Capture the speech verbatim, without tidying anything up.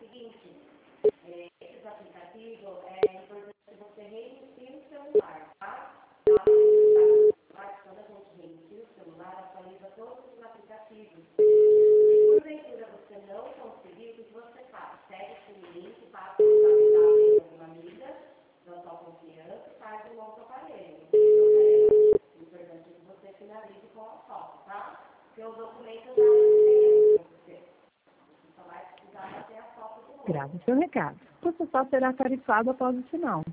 seguinte, é, esses aplicativos, é importante que você reinicie o celular, tá? Tá? Quando a gente reinicia o celular, atualiza todos os aplicativos. Se porventura você não conseguir, o que você faz? Pega esse link, passa para uma amiga da sua confiança e faz um outro aparelho. O importante é que você finalize com a foto, tá? Porque o documento já é para você. Você só vai precisar fazer a foto do outro. Grave seu recado. O total será tarifado após o sinal.